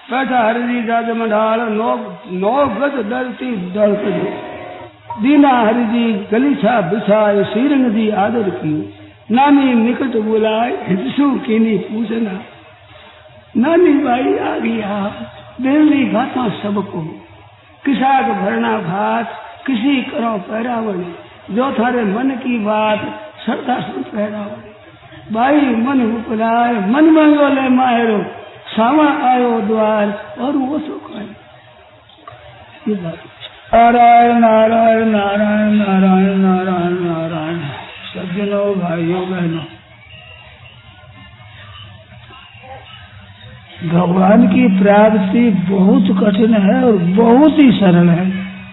बैठा हरि राज मंडाल नौ गज दलती दलत दीना हरि जी गलीछा बिछाए श्रीरंग जी आदर कियो नानी निकट बुलाए हितसु कीनी पूछना नानी भाई आ गया बेलनी घाटा सबको किसाक भरना भात किसी करो पहरावने जो थारे मन की बात श्रद्धा सुन पहरावने भाई मन उपलाए मन मंगो ले माहेरो सावा आयो द्वार और वो सुखाए ये बात नारायण नारायण नारायण नारायण नारायण नारायण सज्जनों भाइयों बहनों भगवान की प्राप्ति बहुत कठिन है और बहुत ही सरल है।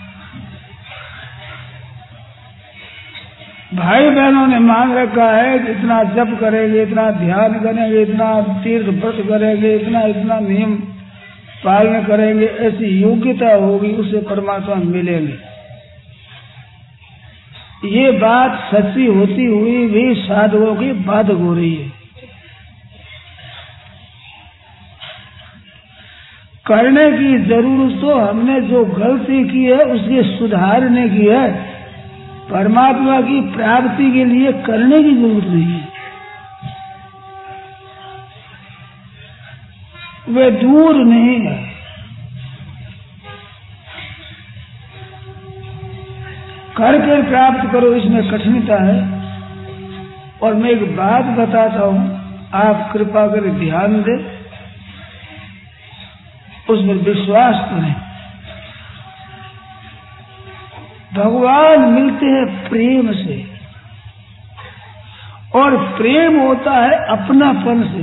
भाई बहनों ने मांग रखा है कि इतना जप करेंगे इतना ध्यान करेंगे इतना तीर्थ व्रत करेंगे इतना नियम पालन करेंगे ऐसी योग्यता होगी उससे परमात्मा मिलेंगे। ये बात सच्ची होती हुई भी साधुओं की बाधक हो रही है। करने की जरूरत तो हमने जो गलती की है उसके सुधारने की है, परमात्मा की प्राप्ति के लिए करने की जरूरत नहीं है। वे दूर नहीं है। करके प्राप्त करो इसमें कठिनता है। और मैं एक बात बताता हूं, आप कृपा कर ध्यान दें, उसमें विश्वास करें। भगवान मिलते हैं प्रेम से और प्रेम होता है अपनापन से।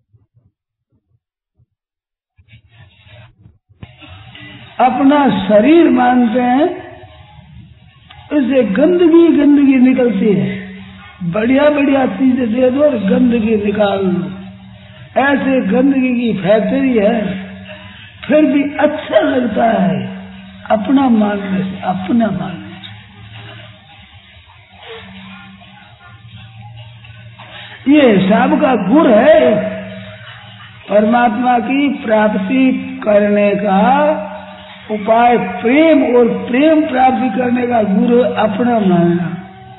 अपना शरीर मानते हैं, इससे गंदगी निकलती है। बढ़िया बढ़िया चीजें दे दो और गंदगी निकाल दो। ऐसे गंदगी की फैक्ट्री है, फिर भी अच्छा लगता है अपना मानने से, अपना मानने से। ये हिसाब का गुण है। परमात्मा की प्राप्ति करने का उपाय प्रेम, और प्रेम प्राप्ति करने का गुरु अपना मानना।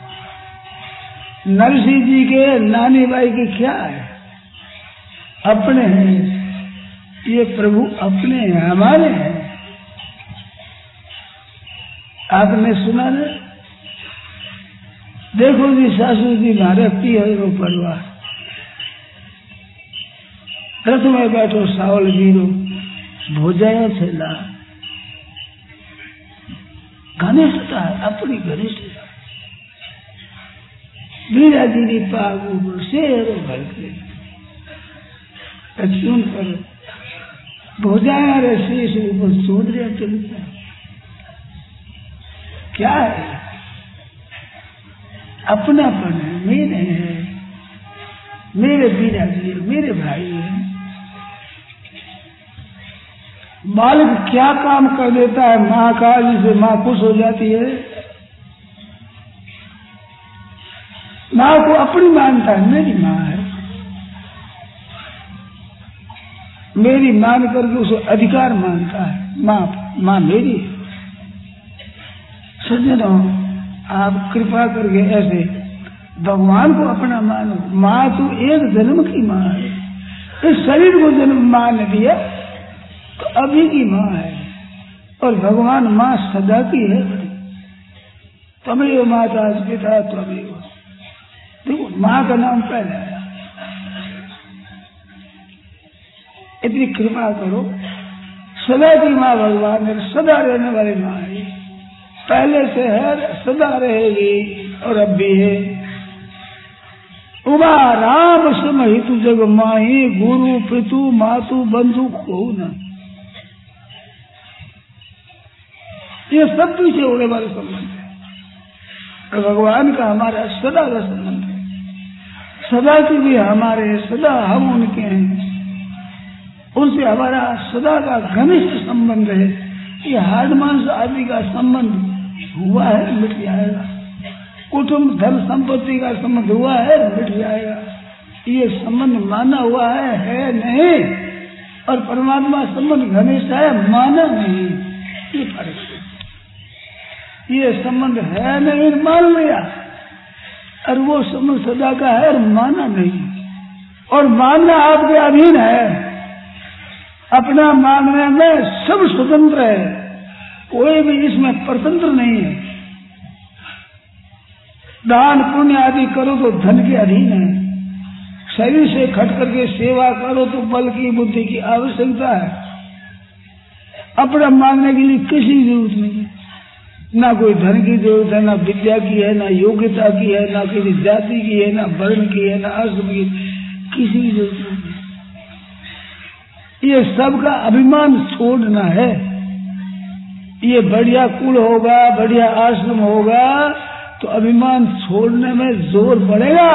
नरसिंह जी के नानी बाई की क्या है? अपने हैं। ये प्रभु अपने हैं, हमारे हैं। आपने सुना ना, देखो जी सासू जी मारे पियरो परिवार, रथ में बैठो सावल वीरो भोजाया छेला घनिष्ठता है, अपनी घनिष्ठता। वीरा जी की पागु शेरो भर के अचून पर भोजाया रे शेष ऊपर चौधरी चलता क्या है? अपनापन है, मेरे हैं, मेरे वीरा जी है, मेरे भाई है। बालक क्या काम कर देता है माँ का, जिसे माँ खुश हो जाती है। माँ को अपनी मानता है, मेरी माँ है, मेरी मान करके उसे अधिकार मानता है। माँ मेरी है। सज्जनों, आप कृपा करके ऐसे भगवान को अपना मानो। माँ तो एक जन्म की माँ है। इस शरीर को जन्म माँ ने दिया तो अभी की माँ है, और भगवान माँ सदा की है। तमेव माता पिता त्वमेव। देखो माँ का नाम पहले आया। इतनी कृपा करो। सदा की माँ भगवान है, सदा रहने वाली माँ है। पहले से है, सदा रहेगी और अब भी है। उमा राम सम हितु जग माही, गुरु पितु मातु बंधु को न। ये सब पीछे होने वाले संबंध है। भगवान का हमारा सदा का संबंध है। सदा के भी हमारे, सदा हम उनके हैं। उनसे हमारा सदा का घनिष्ठ संबंध है। ये हार्ड मांस आदि का संबंध हुआ है, मिट जाएगा। कुटुंब धन संपत्ति का संबंध हुआ है, मिट जाएगा। ये संबंध माना हुआ है नहीं। और परमात्मा संबंध घनिष्ठ है, मानव नहीं, ये फर्क है। ये संबंध है नहीं, मान लिया, और वो संबंध सदा का है और माना नहीं। और मानना आपके अधीन है, अपना मानने में सब स्वतंत्र है, कोई भी इसमें परतंत्र नहीं है। दान पुण्य आदि करो तो धन के अधीन है, शरीर से खट करके सेवा करो तो बल की बुद्धि की आवश्यकता है। अपना मांगने के लिए किसी की जरूरत नहीं है, ना कोई धन की जरूरत है, ना विद्या की है, ना योग्यता की है, ना किसी जाति की है, ना वर्ण की है, ना आश्रम की, किसी की जरूरत नहीं। ये सबका अभिमान छोड़ना है। ये बढ़िया कुल होगा, बढ़िया आश्रम होगा तो अभिमान छोड़ने में जोर पड़ेगा,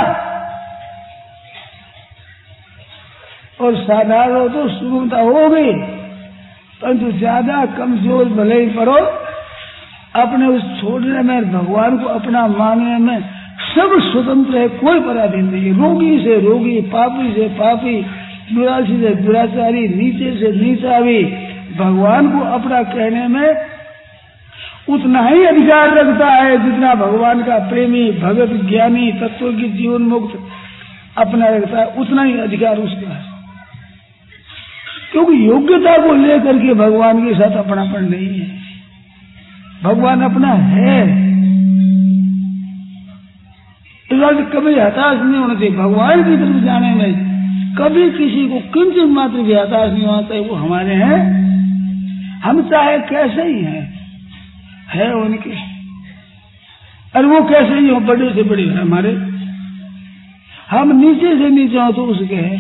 और साधारण हो तो सुगमता होगी, परंतु ज्यादा कमजोर भले ही पड़ो, अपने उस छोड़ने में, भगवान को अपना मानने में सब स्वतंत्र है, कोई पराधीन नहीं है। रोगी से रोगी, पापी से पापी, दुराचारी से दुराचारी, नीचे से नीचा भी भगवान को अपना कहने में उतना ही अधिकार रखता है जितना भगवान का प्रेमी, भगत, ज्ञानी, तत्व की जीवन मुक्त अपना रखता है, उतना ही अधिकार उसका है। क्योंकि योग्यता को लेकर के भगवान के साथ अपनापन नहीं है, भगवान अपना है। इस बात कभी हताश नहीं होना चाहिए। भगवान की तरफ जाने में कभी किसी को किंचित मात्र भी हताश नहीं होना चाहिए। वो हमारे हैं, हम चाहे कैसे ही हैं, है उनके, और वो कैसे ही हो, बड़े से बड़े हैं हमारे, हम नीचे से नीचे हो तो उसके हैं,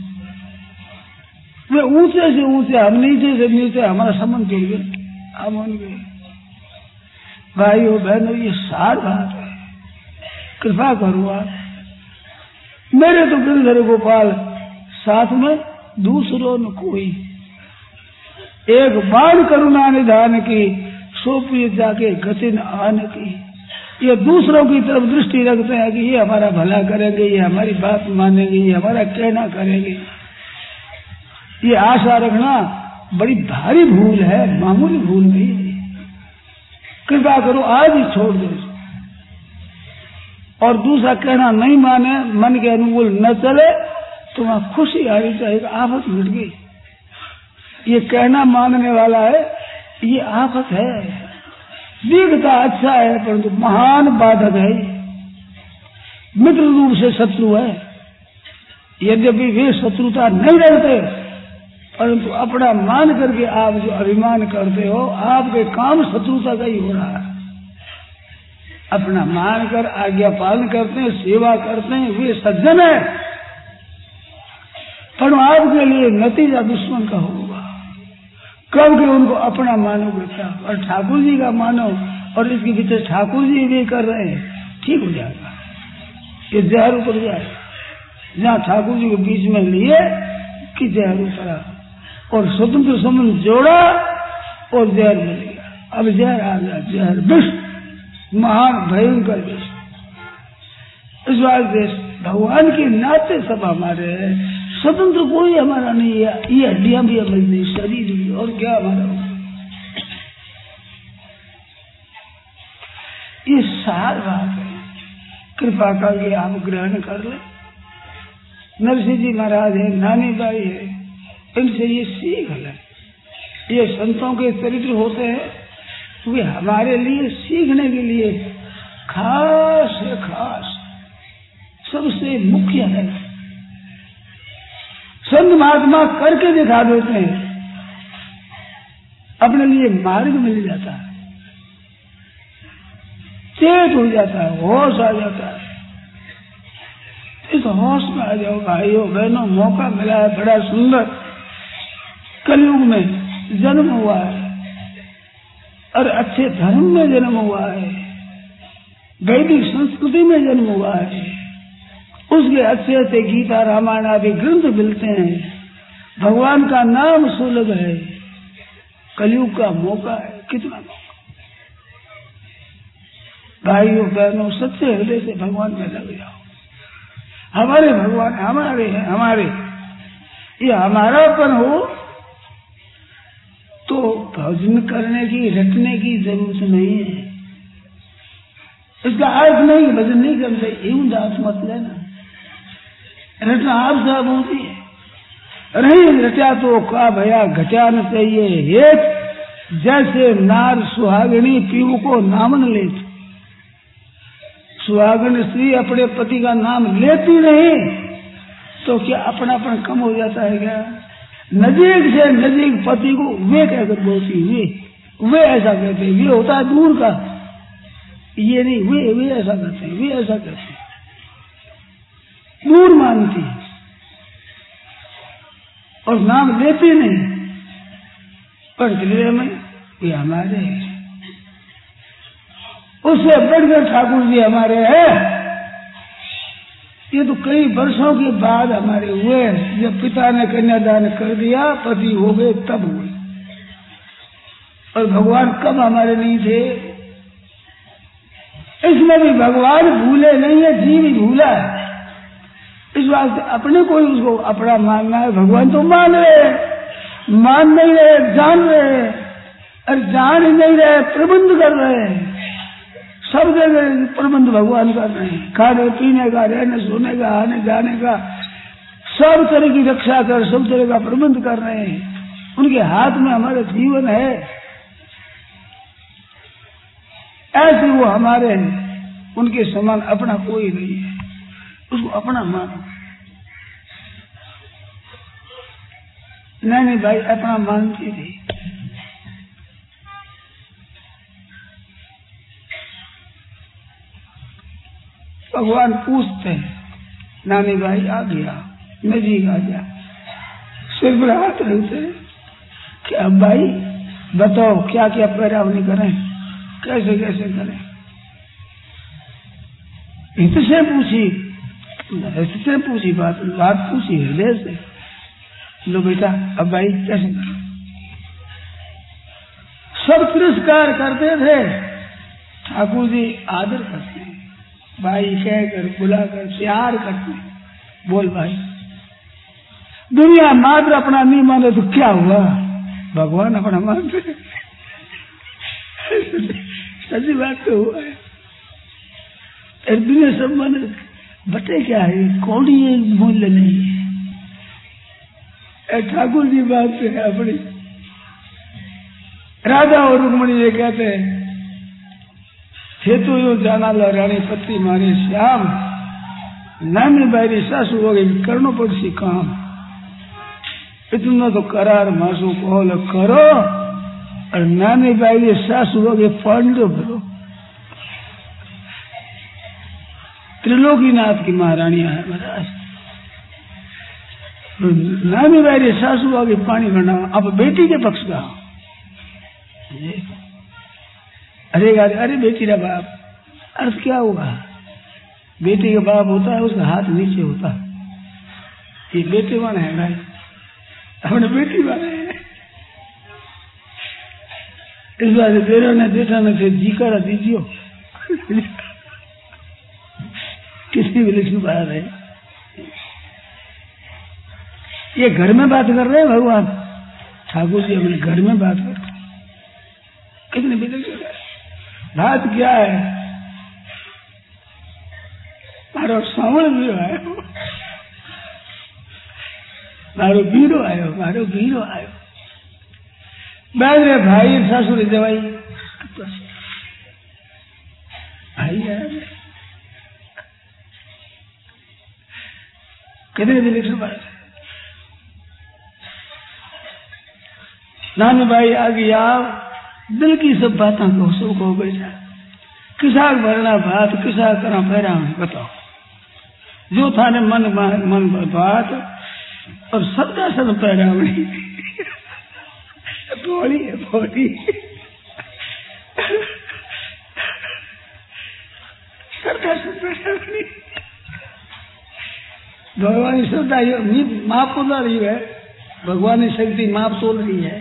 वे ऊंचे से ऊंचे, हम नीचे से नीचे, हमारा संबंध जुड़ गया, हम उनके। भाइयों बहनों, ये सार बात है, कृपा करो आप। मेरे तो गिरधर गोपाल साथ में दूसरों न कोई, एक बाण करुणा निधान की, सोपिए जाके गति न आन की। ये दूसरों की तरफ दृष्टि रखते हैं कि ये हमारा भला करेंगे, ये हमारी बात मानेंगे, ये हमारा कहना करेंगे। ये आशा रखना बड़ी भारी भूल है, मामूली भूल नहीं है। कृपा करो आज ही छोड़ दो, और दूसरा कहना नहीं माने, मन के अनुकूल न चले तो वहां खुशी आनी चाहिए, आफत मिट गई। ये कहना मानने वाला है, ये आफत है। दिखता अच्छा है परंतु महान बाधक है, मित्र रूप से शत्रु है। यद्यपि वे शत्रुता नहीं रहते, परंतु अपना मान करके आप जो अभिमान करते हो, आपके काम शत्रुता का ही हो रहा है। अपना मान कर आज्ञा पालन करते हैं, सेवा करते हैं, वे सज्जन है, पर आपके लिए नतीजा दुश्मन का होगा। कब कि उनको अपना मानोगे क्या, और ठाकुर जी का मानो, और इसके पीछे ठाकुर जी भी कर रहे हैं, ठीक हो जाएगा। ये जहर उतर जाए, जहाँ ठाकुर जी के बीच में लिए कि जहर उतरा, और स्वतंत्र संबंध जोड़ा और जहर मिल गया। अब जहर आ गया, जहर विष, महान भयंकर विष। इस बात से भगवान के नाते सब हमारे हैं, स्वतंत्र कोई हमारा नहीं है। ये हड्डियां भी हमारी नहीं, शरीर भी, और क्या हमारा होगा। ये सार बात है, कृपा करके आप ग्रहण कर ले। नरसिंह जी महाराज है, नानी बाई है, इनसे ये सीख ले। ये संतों के चरित्र होते हैं, वे हमारे लिए सीखने के लिए खास है, खास सबसे मुख्य है। संत महात्मा करके दिखा देते हैं, अपने लिए मार्ग मिल जाता है, चेत हो जाता है, होश आ जाता है। इस होश में आ जाओ भाइयों बहनों, मौका मिला है बड़ा सुंदर। कलयुग में जन्म हुआ है, और अच्छे धर्म में जन्म हुआ है, वैदिक संस्कृति में जन्म हुआ है, उसके अच्छे अच्छे गीता रामायण आदि ग्रंथ मिलते हैं, भगवान का नाम सुलभ है। कलयुग का मौका है, कितना मौका। भाइयों बहनों, सच्चे हृदय से भगवान में लग जाओ। हमारे भगवान हमारे हैं, हमारे, ये हमारापन हो भोजन करने की रटने की जरूरत नहीं है। इसका अर्थ नहीं भजन नहीं करना चाहिए, यूं दास मत लेना। रटना आप साहब होती है, रही रचा तो का भया घटा न चाहिए। एक जैसे नार सुहागिनी पीऊ को नामन लेती, सुहागिन स्त्री अपने पति का नाम लेती नहीं तो क्या अपनापन कम हो जाता है क्या? नजीक से नजीक पति को वे कहकर बोलती, वे ऐसा कहते, वे होता है दूर का, ये नहीं, वे ऐसा कहते हैं, वे ऐसा कहते हैं, दूर मानती और नाम लेती नहीं। पर हृदय में ये हमारे हैं, उससे बढ़कर ठाकुर जी हमारे हैं। ये तो कई वर्षों के बाद हमारे हुए, जब पिता ने कन्यादान कर दिया, पति हो गए, तब हुए। और भगवान कब हमारे नहीं थे? इसमें भी भगवान भूले नहीं है, जीव ही भूला है। इस बात से अपने को ही उसको अपना मानना है। भगवान तो मान रहे, मान नहीं रहे, जान रहे, और जान ही नहीं रहे, प्रबंध कर रहे हैं। सब जगह प्रबंध भगवान कर रहे हैं, खाने पीने का, रहने सोने का, आने जाने का, सब तरह की रक्षा कर, सब तरह का प्रबंध कर रहे हैं। उनके हाथ में हमारा जीवन है। ऐसे वो हमारे हैं, उनके समान अपना कोई नहीं है, उसको अपना मानो। नहीं भाई, अपना मानती थी। भगवान पूछते हैं, नानी भाई आ गया, नजीक आ गया, सिर पर हाथ रखते, क्या भाई बताओ क्या क्या पैरावनी करें, कैसे कैसे करें? इससे पूछी बात पूछी हृदय से। लो बेटा, अब भाई कैसे करें? सब तिरस्कार करते थे, ठाकुर जी आदर करते हैं, भाई कहकर बुलाकर प्यार करते हैं। बोल भाई, दुनिया मात्र अपना नहीं माने तो क्या हुआ? भगवान अपना मानते। सच्ची बात तो हुआ है। दुनिया सब माने बटे क्या है, कौन ये मूल्य नहीं है। ठाकुर जी बात है अपनी। राधा और रुक्मणी ये कहते हैं, हेतु यो जाना ला रानी पति मारे श्याम, नानी बारी सासू हो गई करनो पड़सी काम। इतना तो करार मासू कोल करो, और नानी बारी सासू हो गई पांडव भरो। त्रिलोकीनाथ की महारानियां है महाराज। नानी बारी सासू आ गई पानी भरना, अब बेटी के पक्ष का। अरे बेटी का बाप, अर्थ क्या हुआ? बेटी का बाप होता है, उसका हाथ नीचे होता है। ये बेटे वाले है भाई, अपने बेटी वाले हैं। इस बार तेरे ने देखा न थे, जी करा दीजियो। किसी भी लिखी बात है, ये घर में बात कर रहे हैं भगवान ठाकुर जी, अपने घर में बात कर रहे हैं। कितने बिगड़ बात क्या है? मारो सावण वीरो आयो, मारो वीरो आयो, मारो वीरो आयो। बैठे भाई सासुर जवाई भाई यार, कितने दिन से बात। नानी भाई आ गया, दिल की सब बातों को सुख हो बेटा। किसा भरना भात, किसा करा पैरा में, बताओ जो था ने मन बात, और सबका सब पैरा में थोड़ी है थोड़ी सबका सब पैरा में। भगवान की श्रद्धा माप तो रही है, भगवान की शक्ति माप तोल रही है।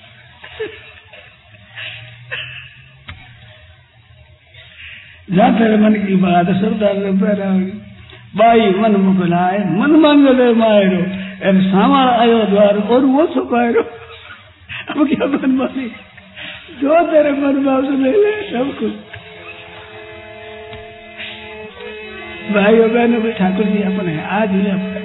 जाते मन की बात श्रद्धा पैरा बाई मन मुगलाए, मन मंगले मायरो, एम सामा आयो द्वार और वो छुपायरो। अब क्या मनमानी, जो तेरे मन भाव से ले ले सब कुछ। भाइयों बहनों भी ठाकुर जी अपने आज ही अपने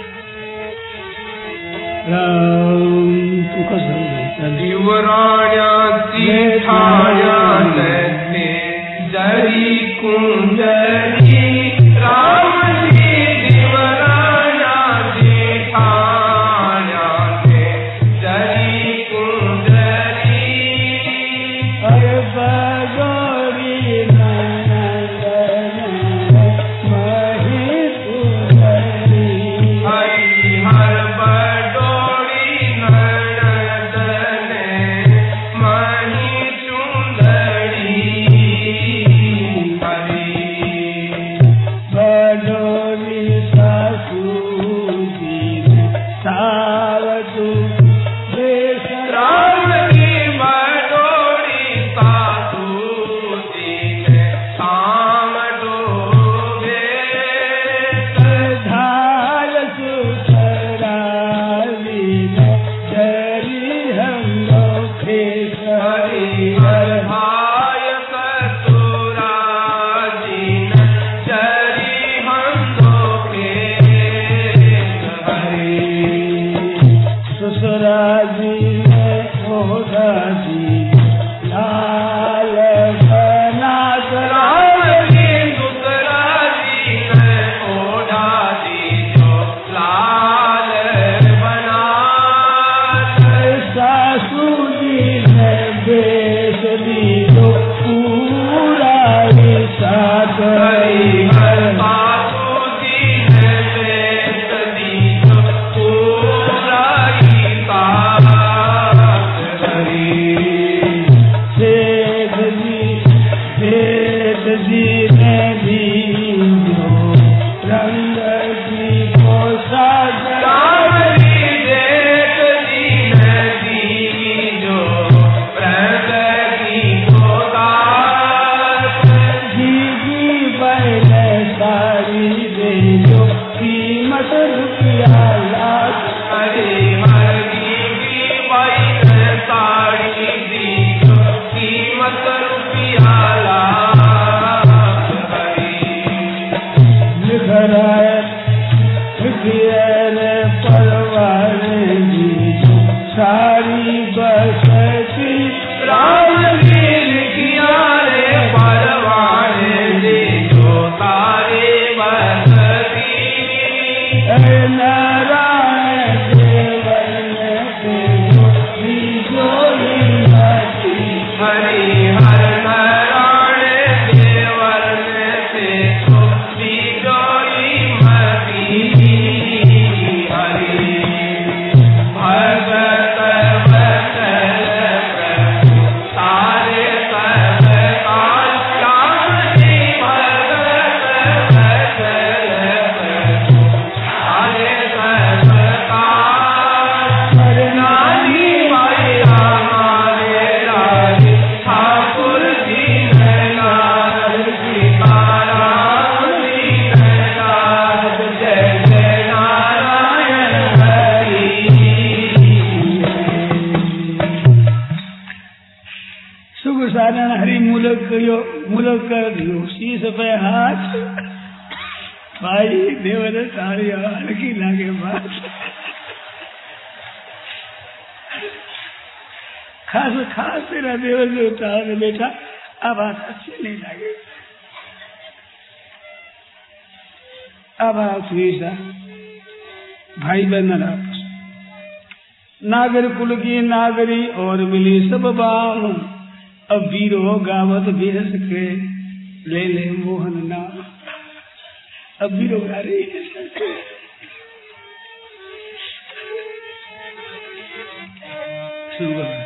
राम तुमको युवराण्या तीर्थाया नैते जरी कुंजरी राम जी युवराण्या तीर्थाया जरी कुंजरी अरे बगोरी भाई देवर सारी हल्की लागे बात खास खास तेरा देवर जो उतार बेटा अब बात अच्छी नहीं लगे। अब आप भाई बहन आपस नागर कुल की नागरी और मिली सब बाम अब वीरो गावत बेहस के ले ले मोहन नाम अब वीरो गा रही शुरू